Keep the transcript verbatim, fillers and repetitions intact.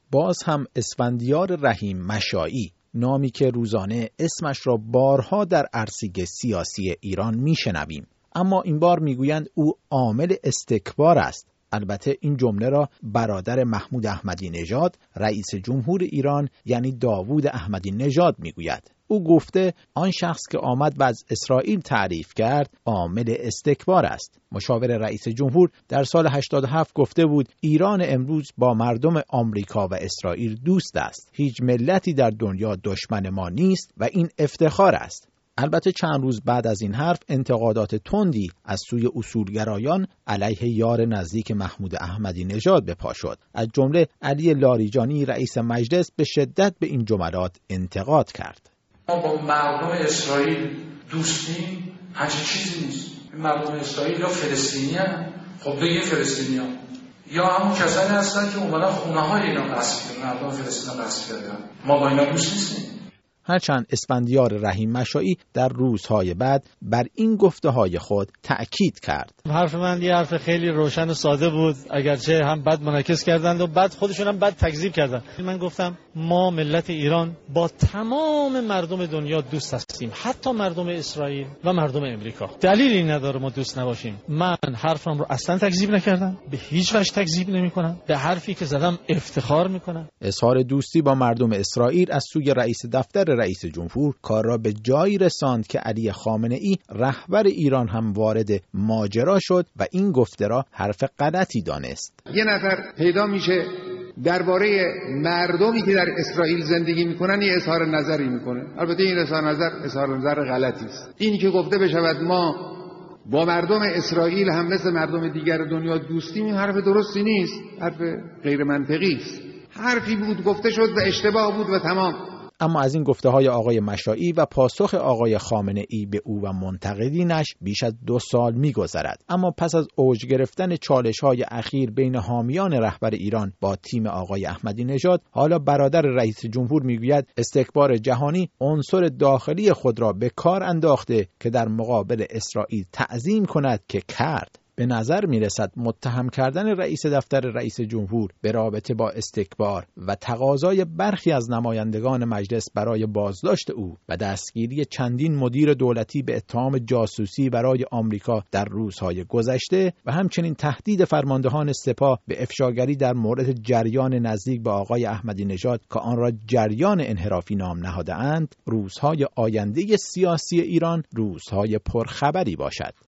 باز هم اسفندیار رحیم مشایی، نامی که روزانه اسمش را بارها در عرصه سیاسی ایران میشنویم، اما این بار میگویند او عامل استکبار است. البته این جمله را برادر محمود احمدی نژاد رئیس جمهور ایران یعنی داوود احمدی نژاد میگوید. او گفته آن شخص که آمد و از اسرائیل تعریف کرد عامل استکبار است. مشاور رئیس جمهور در سال هشتاد و هفت گفته بود ایران امروز با مردم آمریکا و اسرائیل دوست است. هیچ ملتی در دنیا دشمن ما نیست و این افتخار است. البته چند روز بعد از این حرف انتقادات تندی از سوی اصولگرایان علیه یار نزدیک محمود احمدی نژاد به پا شد. از جمله علی لاریجانی رئیس مجلس به شدت به این جملات انتقاد کرد. ما با مردم اسرائیل دوستیم همچین چیزی نیست. مردم اسرائیل یا فلسطینی هستند، خب بگید فلسطینی ها، یا همون کسانی هستند که اومدن خونه های اینا غصب کردن، مردم فلسطین غصب کردن. ما با اینا دوست نیستیم. هرچند اسفندیار رحیم مشایی در روزهای بعد بر این گفته‌های خود تأکید کرد. حرف من یه حرف خیلی روشن و ساده بود، اگرچه هم بد منعکس کردند و بعد خودشون هم بد تکذیب کردند. من گفتم ما ملت ایران با تمام مردم دنیا دوست هستیم، حتی مردم اسرائیل و مردم امریکا. دلیلی نداره ما دوست نباشیم. من حرفم رو اصلا تکذیب نکردم، به هیچ وجه تکذیب نمی‌کنم، به حرفی که زدم افتخار می‌کنم. اظهار دوستی با مردم اسرائیل از سوی رئیس دفتر رئیس جمهور کار را به جایی رساند که علی خامنه‌ای رهبر ایران هم وارد ماجرا شد و این گفته را حرف غلطی دانست. یه نفر پیدا میشه درباره مردمی که در اسرائیل زندگی میکنن یه اظهار نظری میکنه. البته این اظهار نظر اظهار نظر غلطی است. این که گفته بشود ما با مردم اسرائیل هم مثل مردم دیگر دنیا دوستیم، این حرف درستی نیست، حرف غیر منطقی است. حرفی بود گفته شد و اشتباه بود و تمام. اما از این گفته های آقای مشایی و پاسخ آقای خامنه ای به او و منتقدینش بیش از دو سال می گذرد. اما پس از اوج گرفتن چالش های اخیر بین حامیان رهبر ایران با تیم آقای احمدی نژاد، حالا برادر رئیس جمهور می گوید استکبار جهانی عنصر داخلی خود را به کار انداخته که در مقابل اسرائیل تعظیم کند که کرد. به نظر می رسد متهم کردن رئیس دفتر رئیس جمهور به رابطه با استکبار و تقاضای برخی از نمایندگان مجلس برای بازداشت او و دستگیری چندین مدیر دولتی به اتهام جاسوسی برای آمریکا در روزهای گذشته و همچنین تهدید فرماندهان سپاه به افشاگری در مورد جریان نزدیک به آقای احمدی نژاد که آن را جریان انحرافی نام نهاده‌اند، روزهای آینده سیاسی ایران روزهای پرخبری باشد.